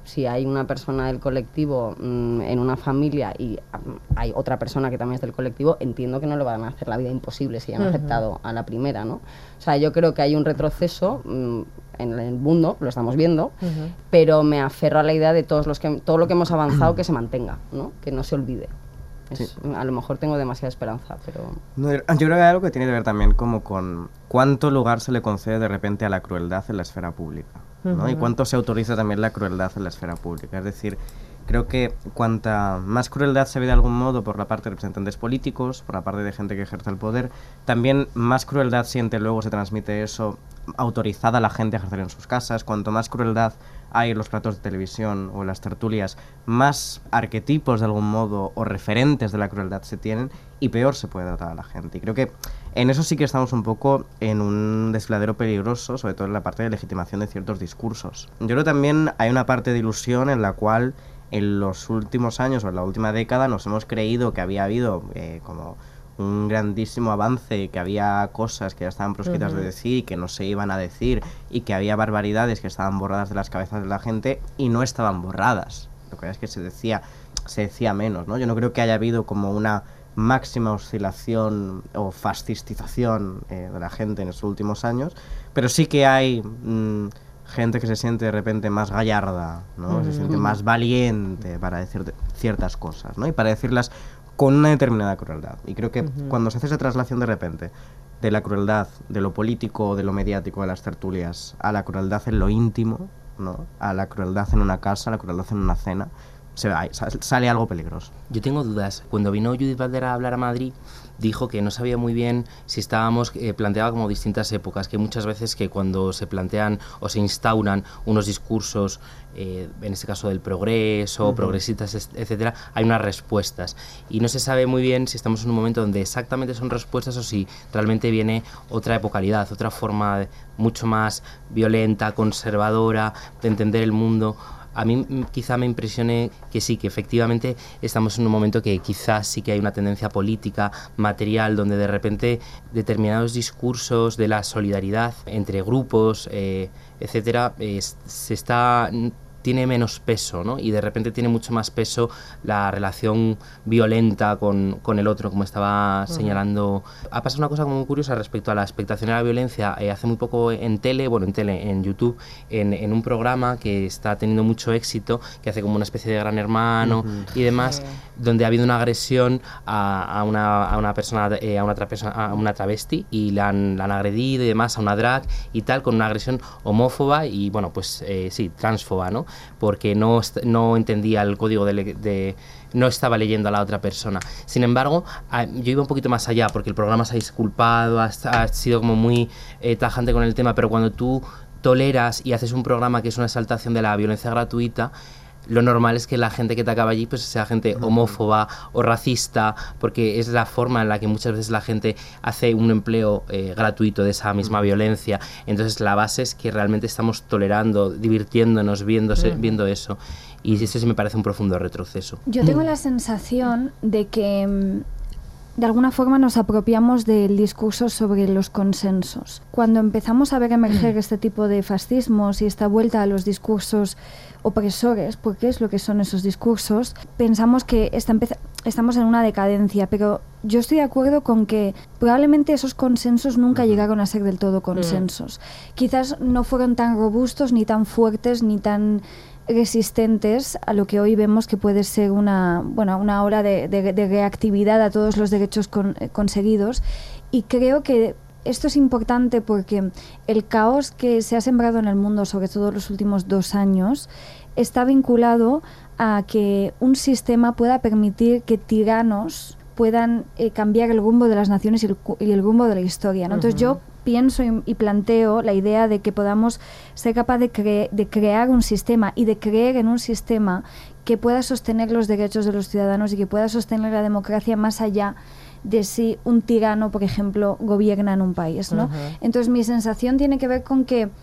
si hay una persona del colectivo mmm, en una familia y um, hay otra persona que también es del colectivo, entiendo que no le van a hacer la vida imposible si han uh-huh. aceptado a la primera, ¿no? O sea, yo creo que hay un retroceso mmm, en el mundo, lo estamos viendo, uh-huh. pero me aferro a la idea de todos los que, todo lo que hemos avanzado que se mantenga, ¿no? Que no se olvide. Es, sí. A lo mejor tengo demasiada esperanza, pero... No, yo creo que hay algo que tiene que ver también como con cuánto lugar se le concede de repente a la crueldad en la esfera pública, ¿no? Uh-huh. Y cuánto se autoriza también la crueldad en la esfera pública. Es decir, creo que cuanta más crueldad se ve de algún modo por la parte de representantes políticos, por la parte de gente que ejerce el poder, también más crueldad siente luego se transmite eso autorizada a la gente a ejercer en sus casas. Cuanto más crueldad hay en los platos de televisión o en las tertulias, más arquetipos de algún modo o referentes de la crueldad se tienen y peor se puede tratar a la gente. Y creo que en eso sí que estamos un poco en un desfiladero peligroso, sobre todo en la parte de legitimación de ciertos discursos. Yo creo que también hay una parte de ilusión en la cual en los últimos años o en la última década nos hemos creído que había habido eh, como un grandísimo avance, que había cosas que ya estaban proscritas uh-huh. de decir y que no se iban a decir, y que había barbaridades que estaban borradas de las cabezas de la gente y no estaban borradas. Lo que es que se decía, se decía menos, ¿no? Yo no creo que haya habido como una máxima oscilación o fascistización eh, de la gente en estos últimos años, pero sí que hay mmm, gente que se siente de repente más gallarda, ¿no? Uh-huh. Se siente más valiente para decir ciertas cosas, ¿no? Y para decirlas con una determinada crueldad. Y creo que uh-huh. cuando se hace esa traslación de repente de la crueldad, de lo político, de lo mediático, de las tertulias, a la crueldad en lo íntimo, ¿no? A la crueldad en una casa, a la crueldad en una cena, se va, sale algo peligroso. Yo tengo dudas. Cuando vino Judith Butler a hablar a Madrid, dijo que no sabía muy bien si estábamos, eh, planteaba como distintas épocas, que muchas veces que cuando se plantean o se instauran unos discursos, eh, en este caso del progreso, uh-huh. progresistas, etcétera, hay unas respuestas. Y no se sabe muy bien si estamos en un momento donde exactamente son respuestas o si realmente viene otra epocalidad, otra forma mucho más violenta, conservadora de entender el mundo. A mí quizá me impresione que sí, que efectivamente estamos en un momento que quizás sí que hay una tendencia política, material, donde de repente determinados discursos de la solidaridad entre grupos, eh, etcétera, eh, se está... tiene menos peso, ¿no? Y de repente tiene mucho más peso la relación violenta con, con el otro, como estaba uh-huh. señalando. Ha pasado una cosa como muy curiosa respecto a la expectación a la violencia. Eh, hace muy poco en tele, bueno, en tele, en YouTube, en, en un programa que está teniendo mucho éxito, que hace como una especie de Gran Hermano uh-huh. y demás, sí. donde ha habido una agresión a, a, una, a una persona, eh, a, una tra- persona, a una travesti, y la han, la han agredido y demás, a una drag y tal, con una agresión homófoba y, bueno, pues eh, sí, transfoba, ¿no? Porque no, no entendía el código de, de... no estaba leyendo a la otra persona. Sin embargo, a, yo iba un poquito más allá, porque el programa se ha disculpado, ha, ha sido como muy eh, tajante con el tema, pero cuando tú toleras y haces un programa que es una exaltación de la violencia gratuita, lo normal es que la gente que te acaba allí pues sea gente homófoba o racista, porque es la forma en la que muchas veces la gente hace un empleo eh, gratuito de esa misma violencia. Entonces la base es que realmente estamos tolerando, divirtiéndonos, viéndose, viendo eso. Y eso sí me parece un profundo retroceso. Yo tengo la sensación de que de alguna forma nos apropiamos del discurso sobre los consensos. Cuando empezamos a ver emerger este tipo de fascismos y esta vuelta a los discursos opresores, porque es lo que son esos discursos, pensamos que está empeza- estamos en una decadencia, pero yo estoy de acuerdo con que probablemente esos consensos nunca llegaron a ser del todo consensos. Mm. Quizás no fueron tan robustos, ni tan fuertes, ni tan resistentes a lo que hoy vemos que puede ser una, bueno, una ola de, de, de reactividad a todos los derechos con, eh, conseguidos. Y creo que esto es importante porque el caos que se ha sembrado en el mundo, sobre todo los últimos dos años, está vinculado a que un sistema pueda permitir que tiranos puedan eh, cambiar el rumbo de las naciones y el, y el rumbo de la historia, ¿no? Uh-huh. Entonces yo pienso y, y planteo la idea de que podamos ser capaces de, cre- de crear un sistema y de creer en un sistema que pueda sostener los derechos de los ciudadanos y que pueda sostener la democracia más allá de si un tirano, por ejemplo, gobierna en un país, ¿no? Uh-huh. Entonces mi sensación tiene que ver con que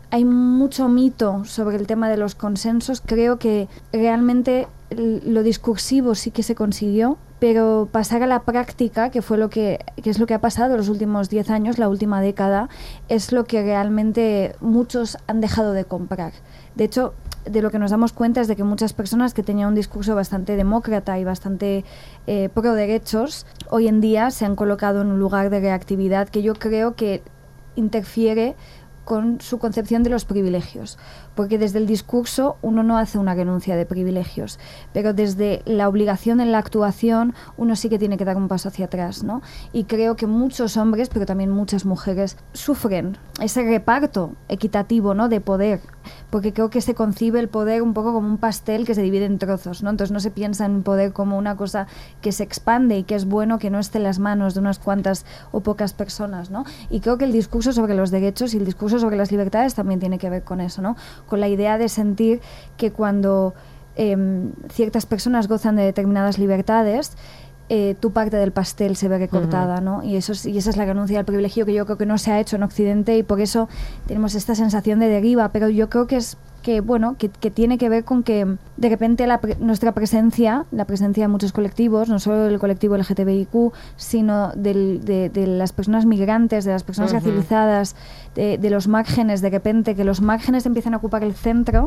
hay mucho mito sobre el tema de los consensos. Creo que realmente lo discursivo sí que se consiguió, pero pasar a la práctica, que fue lo que, que es lo que ha pasado los últimos diez años, la última década, es lo que realmente muchos han dejado de comprar. De hecho, de lo que nos damos cuenta es de que muchas personas que tenían un discurso bastante demócrata y bastante eh, pro derechos, hoy en día se han colocado en un lugar de reactividad que yo creo que interfiere con su concepción de los privilegios, porque desde el discurso uno no hace una renuncia de privilegios, pero desde la obligación en la actuación uno sí que tiene que dar un paso hacia atrás, ¿no? Y creo que muchos hombres, pero también muchas mujeres, sufren ese reparto equitativo, ¿no?, de poder, porque creo que se concibe el poder un poco como un pastel que se divide en trozos, ¿no? Entonces no se piensa en poder como una cosa que se expande y que es bueno que no esté en las manos de unas cuantas o pocas personas, ¿no? Y creo que el discurso sobre los derechos y el discurso sobre las libertades también tiene que ver con eso, ¿no? Con la idea de sentir que cuando eh, ciertas personas gozan de determinadas libertades, eh, tu parte del pastel se ve recortada, uh-huh. ¿no? Y, eso es, y esa es la renuncia al privilegio que yo creo que no se ha hecho en Occidente, y por eso tenemos esta sensación de deriva, pero yo creo que es que bueno que, que tiene que ver con que de repente la pre- nuestra presencia, la presencia de muchos colectivos, no solo del colectivo L G T B I Q, sino del, de, de las personas migrantes, de las personas uh-huh. racializadas, de, de los márgenes, de repente que los márgenes empiezan a ocupar el centro,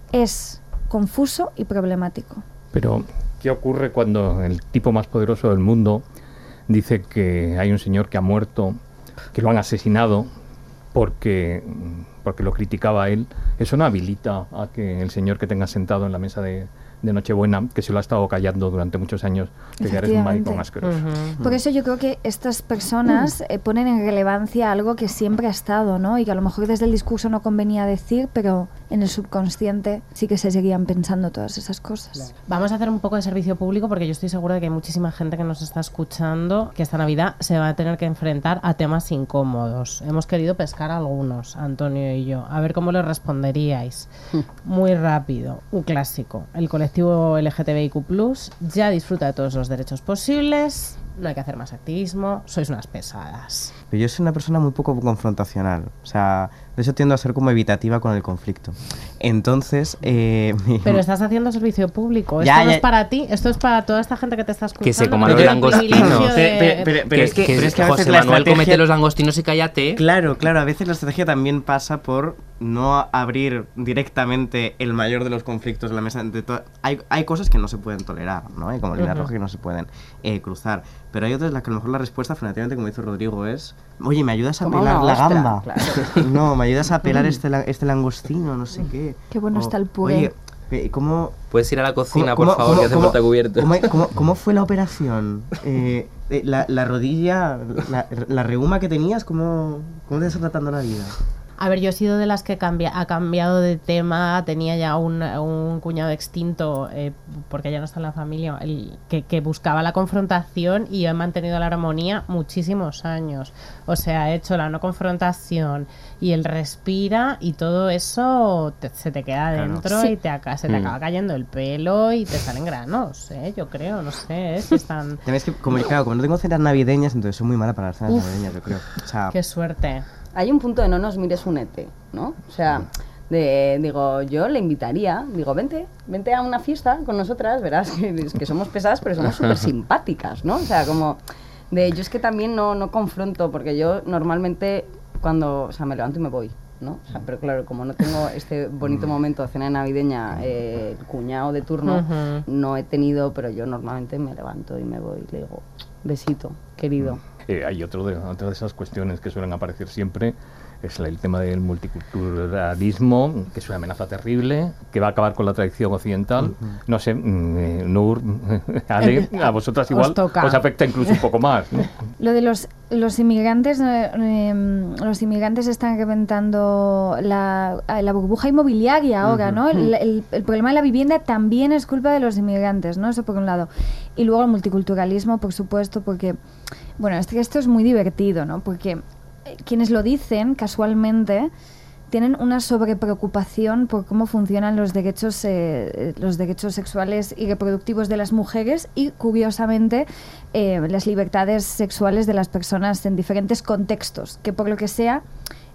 es confuso y problemático. Pero, ¿qué ocurre cuando el tipo más poderoso del mundo dice que hay un señor que ha muerto, que lo han asesinado porque, porque lo criticaba a él? Eso no habilita a que el señor que tenga sentado en la mesa de, de Nochebuena, que se lo ha estado callando durante muchos años, que ya eres un maricón asqueroso. Uh-huh. Por eso yo creo que estas personas eh, ponen en relevancia algo que siempre ha estado, ¿no? Y que a lo mejor desde el discurso no convenía decir, pero en el subconsciente sí que se seguían pensando todas esas cosas. Vamos a hacer un poco de servicio público, porque yo estoy segura de que hay muchísima gente que nos está escuchando que esta Navidad se va a tener que enfrentar a temas incómodos. Hemos querido pescar algunos, Antonio y yo. A ver cómo le responderíais. Muy rápido. Un clásico. El colectivo L G T B I Q plus ya disfruta de todos los derechos posibles. No hay que hacer más activismo. Sois unas pesadas. Pero yo soy una persona muy poco confrontacional. O sea, de eso tiendo a ser como evitativa con el conflicto. Entonces, eh, mi... Pero estás haciendo servicio público. Esto Ya, no ya. es para ti, esto es para toda esta gente que te está escuchando. Que se coman no los tiene el langostinos. privilegio de- Pero- pero- pero- pero es que- pero es que a veces José la Manuel estrategia- comete los langostinos y cállate. Claro, claro, a veces la estrategia también pasa por no abrir directamente el mayor de los conflictos en la mesa. De to- hay, hay cosas que no se pueden tolerar, ¿no? Hay como líneas Ujú. rojas que no se pueden eh, cruzar. Pero hay otras en las que a lo mejor la respuesta, afirmativamente, como dice Rodrigo, es: oye, ¿me ayudas a Como pelar una la ostra, gamba? claro. No, ¿me ayudas a pelar este, la- este langostino? No sé qué. Qué bueno O, está el puré. Oye, eh, ¿cómo...? Puedes ir a la cocina, ¿Cómo- por favor, cómo- que hace cómo- falta cubierto. ¿Cómo, cómo, cómo fue la operación? Eh, eh, la, la rodilla, la, la reuma que tenías, ¿cómo, cómo te está tratando la vida? A ver, yo he sido de las que cambia, ha cambiado de tema. Tenía ya un, un cuñado extinto, eh, porque ya no está en la familia, el, que, que buscaba la confrontación, y he mantenido la armonía muchísimos años. O sea, he hecho la no confrontación y el respira, y todo eso te- se te queda Claro. dentro Sí. y te, aca- se te Mm. acaba cayendo el pelo y te salen granos, ¿eh? Yo creo, no sé, ¿eh? Si están... También es que, como, claro, como no tengo cenas navideñas, entonces soy muy mala para las cenas Uf. navideñas, yo creo. O sea, Qué suerte. Hay un punto de no nos mires unete, ¿no? O sea, de, digo, yo le invitaría, digo, vente, vente a una fiesta con nosotras, verás que, es que somos pesadas, pero somos súper simpáticas, ¿no? O sea, como, de, yo es que también no, no confronto, porque yo normalmente cuando, o sea, me levanto y me voy, ¿no? O sea, pero claro, como no tengo este bonito momento de cena navideña, eh, el cuñado de turno, Ujú. no he tenido, pero yo normalmente me levanto y me voy y le digo, besito, querido. Eh, hay otro de, otra de esas cuestiones que suelen aparecer siempre, es el tema del multiculturalismo, que es una amenaza terrible, que va a acabar con la tradición occidental. No sé, mm, eh, Nur, Ale, a vosotras igual Os toca. os afecta incluso un poco más, ¿no? Lo de los, los inmigrantes, eh, eh, los inmigrantes están reventando la, la burbuja inmobiliaria ahora, ¿no? El, el- el problema de la vivienda también es culpa de los inmigrantes, ¿no? Eso por un lado. Y luego el multiculturalismo, por supuesto, porque, bueno, es que esto es muy divertido, ¿no? Porque eh, quienes lo dicen, casualmente, tienen una sobrepreocupación por cómo funcionan los derechos eh, los derechos sexuales y reproductivos de las mujeres y, curiosamente, eh, las libertades sexuales de las personas en diferentes contextos, que por lo que sea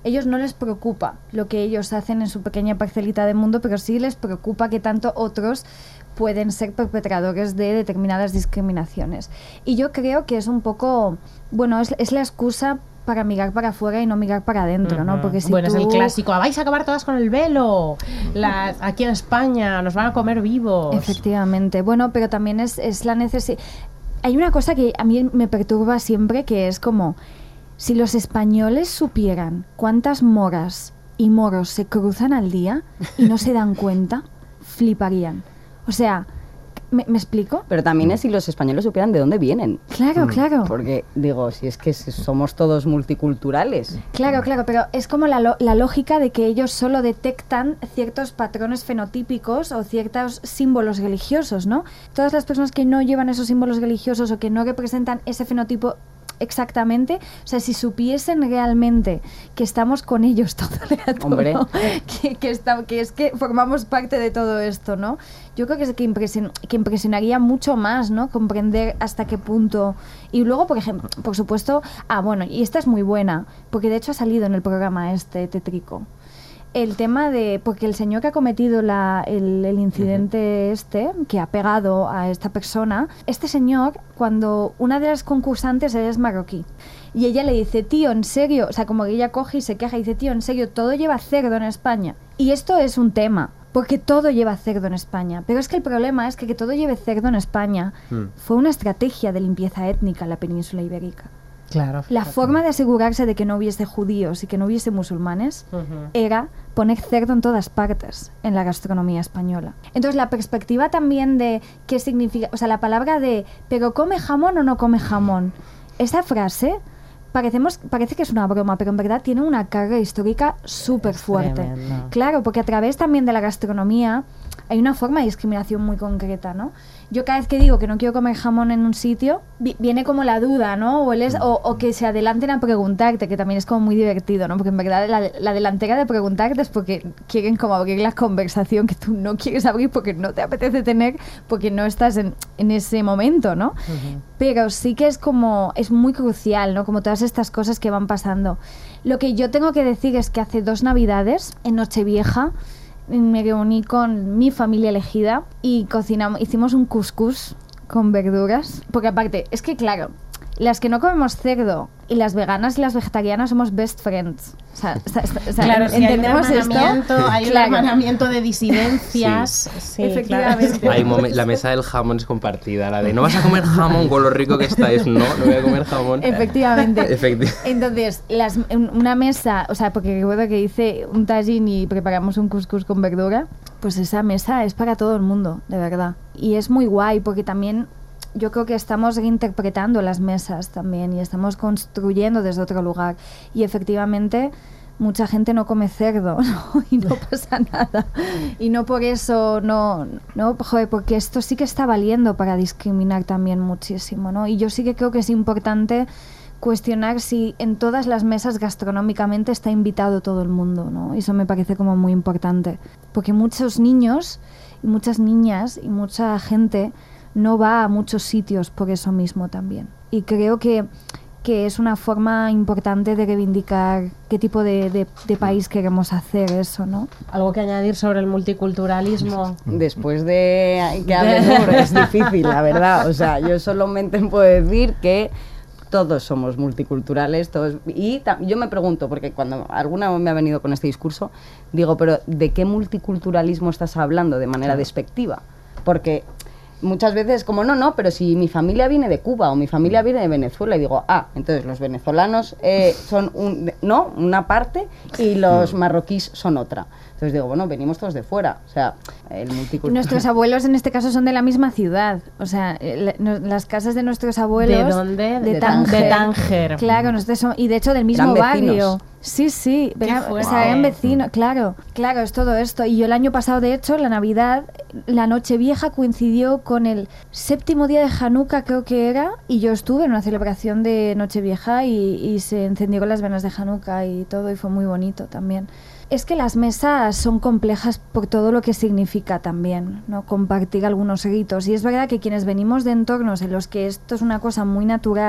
ellos no les preocupa lo que ellos hacen en su pequeña parcelita de mundo, pero sí les preocupa que tanto otros pueden ser perpetradores de determinadas discriminaciones. Y yo creo que es un poco, bueno, es, es la excusa para mirar para afuera y no mirar para adentro, uh-huh. ¿no? Porque si bueno, tú... es el clásico, vais a acabar todas con el velo, las, aquí en España nos van a comer vivos. Efectivamente, bueno, pero también es, es la necesidad... Hay una cosa que a mí me perturba siempre, que es como, si los españoles supieran cuántas moras y moros se cruzan al día y no se dan cuenta, fliparían. O sea, ¿me, ¿me explico? Pero también es si los españoles supieran de dónde vienen. Claro, claro. Porque, digo, si es que somos todos multiculturales. Claro, claro, pero es como la, lo- la lógica de que ellos solo detectan ciertos patrones fenotípicos o ciertos símbolos religiosos, ¿no? Todas las personas que no llevan esos símbolos religiosos o que no representan ese fenotipo exactamente, o sea, si supiesen realmente que estamos con ellos todo el rato, Hombre. ¿no? que, que, está, que es que formamos parte de todo esto, ¿no? Yo creo que, es que, impresion, que impresionaría mucho más, ¿no? Comprender hasta qué punto. Y luego, por ejemplo, por supuesto, ah, bueno, y esta es muy buena, porque de hecho ha salido en el programa este tétrico. El tema de, porque el señor que ha cometido la, el, el incidente uh-huh. este, que ha pegado a esta persona, este señor, cuando una de las concursantes es marroquí, y ella le dice, tío, en serio, o sea, como que ella coge y se queja y dice, tío, en serio, todo lleva cerdo en España. Y esto es un tema, porque todo lleva cerdo en España. Pero es que el problema es que que todo lleve cerdo en España uh-huh. fue una estrategia de limpieza étnica en la península ibérica. Claro. La forma de asegurarse de que no hubiese judíos y que no hubiese musulmanes uh-huh. era poner cerdo en todas partes en la gastronomía española. Entonces la perspectiva también de qué significa, o sea, la palabra de ¿pero come jamón o no come jamón? Esa frase parecemos, parece que es una broma, pero en verdad tiene una carga histórica súper fuerte. Tremendo. Claro, porque a través también de la gastronomía hay una forma de discriminación muy concreta, ¿no? Yo cada vez que digo que no quiero comer jamón en un sitio, vi- viene como la duda, ¿no? O, el es, o, o que se adelanten a preguntarte, que también es como muy divertido, ¿no? Porque en verdad la, la delantera de preguntarte es porque quieren como abrir la conversación que tú no quieres abrir porque no te apetece tener, porque no estás en, en ese momento, ¿no? Uh-huh. Pero sí que es como, es muy crucial, ¿no? Como todas estas cosas que van pasando. Lo que yo tengo que decir es que hace dos Navidades, en Nochevieja, me reuní con mi familia elegida y cocinamos, hicimos un couscous con verduras, porque aparte, es que claro, las que no comemos cerdo y las veganas y las vegetarianas somos best friends. O sea, o sea, claro, entendemos si hay esto. un hermanamiento, hay Claro. un hermanamiento de disidencias. Sí. Sí, Efectivamente. claro. Hay momen- la mesa del jamón es compartida, la de no vas a comer jamón con lo rico que está, es no, no voy a comer jamón. Efectivamente. Efecti- Entonces, las, una mesa, o sea, porque recuerdo que hice un tajín y preparamos un couscous con verdura, pues esa mesa es para todo el mundo, de verdad. Y es muy guay porque también yo creo que estamos reinterpretando las mesas también y estamos construyendo desde otro lugar. Y efectivamente mucha gente no come cerdo, ¿no? Y no pasa nada. Y no por eso, no, no, joder, porque esto sí que está valiendo para discriminar también muchísimo, ¿no? Y yo sí que creo que es importante cuestionar si en todas las mesas gastronómicamente está invitado todo el mundo, ¿no? Eso me parece como muy importante. Porque muchos niños y muchas niñas y mucha gente no va a muchos sitios por eso mismo también. Y creo que, que es una forma importante de reivindicar qué tipo de, de, de país queremos hacer eso, ¿no? Algo que añadir sobre el multiculturalismo. Después de que hable Nur, es difícil, la verdad. O sea, yo solamente puedo decir que todos somos multiculturales, todos, y ta- yo me pregunto, porque cuando alguna vez me ha venido con este discurso, digo, pero ¿de qué multiculturalismo estás hablando de manera despectiva? Porque muchas veces como, no, no, pero si mi familia viene de Cuba o mi familia viene de Venezuela, y digo, ah, entonces los venezolanos eh, son un, no, una parte y los marroquíes son otra. Entonces digo, bueno, venimos todos de fuera, o sea, el multiculturalismo. Nuestros abuelos en este caso son de la misma ciudad, o sea, eh, la- no- las casas de nuestros abuelos... ¿De dónde? De De Tánger. de Tánger. Claro, nosotros somos, y de hecho del mismo Eran vecinos. barrio. Sí, sí, Qué era- o fuerte. sea, eran vecinos, claro, claro, es todo esto. Y yo el año pasado, de hecho, la Navidad, la Nochevieja coincidió con el séptimo día de Hanukkah, creo que era, y yo estuve en una celebración de Nochevieja y, y se encendieron las venas de Hanukkah y todo, y fue muy bonito también. Es que las mesas son complejas por todo lo que significa también, ¿no? Compartir algunos ritos. Y es verdad que quienes venimos de entornos en los que esto es una cosa muy natural,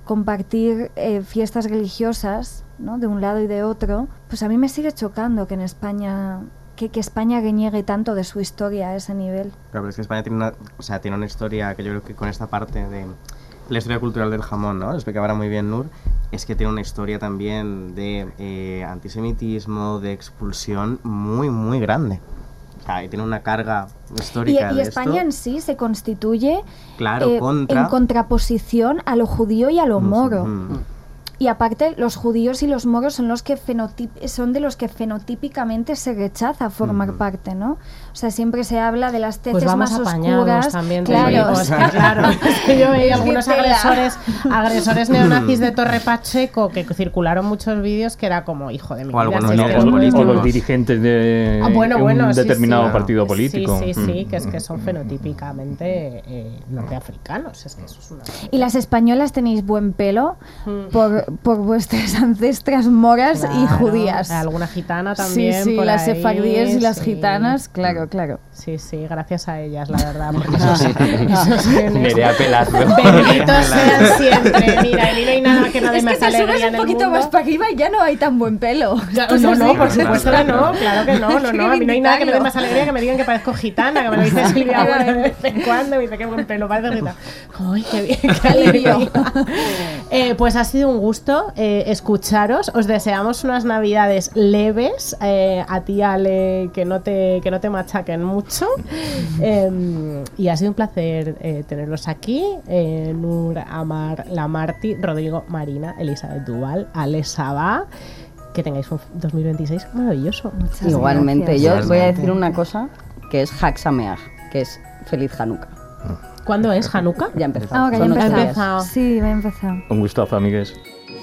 compartir eh, fiestas religiosas, ¿no? De un lado y de otro, pues a mí me sigue chocando que en España, que, que España reniegue tanto de su historia a ese nivel. Claro, pero es que España tiene una, o sea, tiene una historia que yo creo que con esta parte de la historia cultural del jamón, ¿no? Lo explicaba muy bien Nur, es que tiene una historia también de eh, antisemitismo, de expulsión muy, muy grande. O sea, y tiene una carga histórica Y, y de España esto. en sí se constituye Claro, eh, contra... en contraposición a lo judío y a lo moro. Mm. Y aparte, los judíos y los moros son los que fenotip- son de los que fenotípicamente se rechaza formar Ujú. parte, ¿no? O sea, siempre se habla de las teces Pues vamos más apañados oscuras. también, te claro, digo, o es sea, que claro, es que yo veía es que algunos tela. agresores, agresores neonazis de Torre Pacheco que circularon muchos vídeos que era como, hijo de mi O vida, algunos si es O, que líderes es o- muy- o políticos. los dirigentes de Ah, bueno, un bueno, sí, determinado sí. partido político. Sí, sí, sí, Mm. que es que son fenotípicamente eh, norteafricanos, es que eso es una... y las españolas tenéis buen pelo Mm. por, por vuestras ancestras moras y Claro, judías. alguna gitana también. Sí, sí, por las ahí, sefardíes y las sí. gitanas, claro, claro. Sí, sí, gracias a ellas, la verdad, porque esos, esos genes Nerea Pelazo. benditos sean siempre. Mira, a mí no hay nada que no dé Es que más te alegría subes en un el poquito mundo. más para arriba y ya no hay tan buen pelo. Ya, Tú no, sí, no, por sí. supuesto que no, claro que no, no, no. A mí no hay nada que me dé más alegría que me digan que parezco gitana, que me lo dice Silvia bueno, de vez en cuando, me dice qué buen pelo, parece gitana. Ay, qué bien, qué alivio. Eh, pues ha sido un gusto eh, escucharos. Os deseamos unas navidades leves, eh, a ti, Ale, que no te, que no te machaquen mucho. Eh, y ha sido un placer eh, tenerlos aquí. Eh, Nur, Amar, Lamarty, Rodrigo, Marina, Elizabeth Duval, Ale Sabá. Que tengáis un dos mil veintiséis maravilloso. Muchas Igualmente, gracias. yo voy a Igualmente. decir una cosa que es Hag Sameach, que es Feliz Hanukkah. ¿Cuándo es Hanukkah? Ya empezó. Ahora ya Son ocho empezado. días. empezado. Sí, va a empezar. Un gustazo, amigues.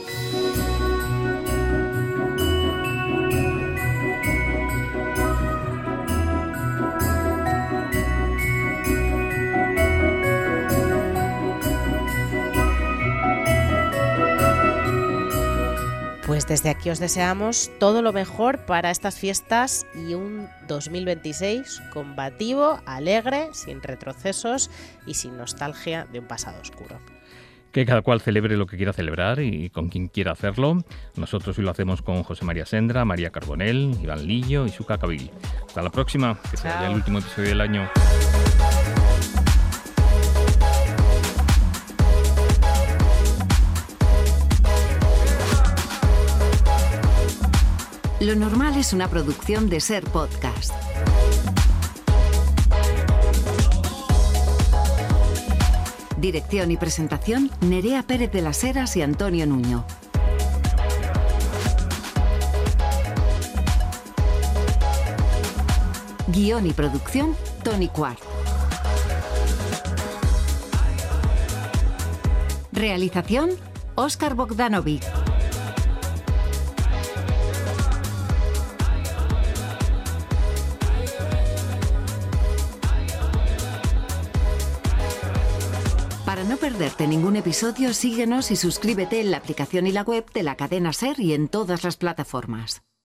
Pues desde aquí os deseamos todo lo mejor para estas fiestas y un dos mil veintiséis combativo, alegre, sin retrocesos y sin nostalgia de un pasado oscuro. Que cada cual celebre lo que quiera celebrar y con quien quiera hacerlo. Nosotros hoy lo hacemos con José María Sendra, María Carbonell, Iván Lillo y Suka Kabil. Hasta la próxima, que sea Chao. ya el último episodio del año. Lo normal es una producción de Ser Podcast. Dirección y presentación, Nerea Pérez de las Heras y Antonio Nuño. Guión y producción, Tony Cuart. Realización, Óscar Bogdanovic. Para no perderte ningún episodio, síguenos y suscríbete en la aplicación y la web de la cadena SER y en todas las plataformas.